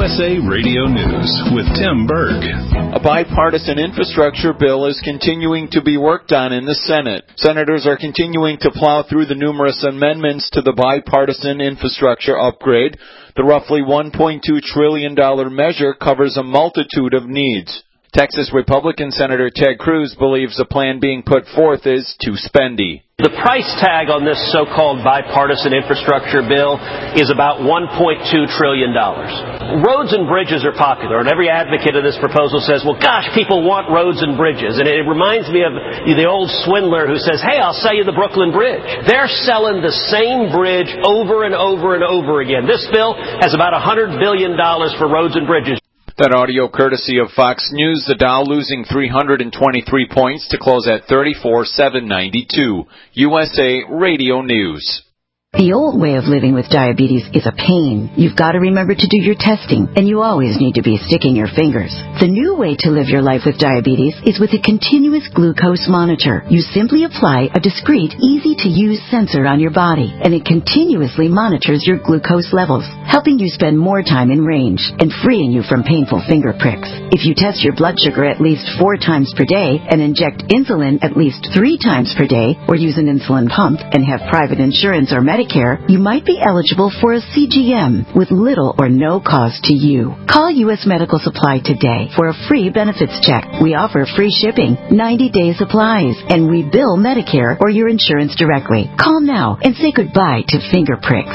USA Radio News with Tim Berg. A bipartisan infrastructure bill is continuing to be worked on in the Senate. Senators are continuing to plow through the numerous amendments to the bipartisan infrastructure upgrade. The roughly $1.2 trillion measure covers a multitude of needs. Texas Republican Senator Ted Cruz believes the plan being put forth is too spendy. The price tag on this so-called bipartisan infrastructure bill is about $1.2 trillion. Roads and bridges are popular, and every advocate of this proposal says, well, gosh, people want roads and bridges. And it reminds me of the old swindler who says, hey, I'll sell you the Brooklyn Bridge. They're selling the same bridge over and over and over again. This bill has about $100 billion for roads and bridges. That audio courtesy of Fox News, the Dow losing 323 points to close at 34,792. USA Radio News. The old way of living with diabetes is a pain. You've got to remember to do your testing, and you always need to be sticking your fingers. The new way to live your life with diabetes is with a continuous glucose monitor. You simply apply a discreet, easy-to-use sensor on your body, and it continuously monitors your glucose levels, helping you spend more time in range and freeing you from painful finger pricks. If you test your blood sugar at least 4 times per day and inject insulin at least 3 times per day, or use an insulin pump and have private insurance or Medicare, you might be eligible for a CGM with little or no cost to you. Call U.S. Medical Supply today for a free benefits check. We offer free shipping, 90-day supplies, and we bill Medicare or your insurance directly. Call now and say goodbye to finger pricks.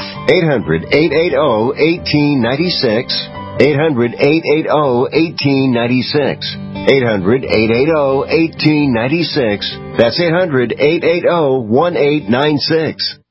800-880-1896. 800-880-1896. 800-880-1896. That's 800-880-1896.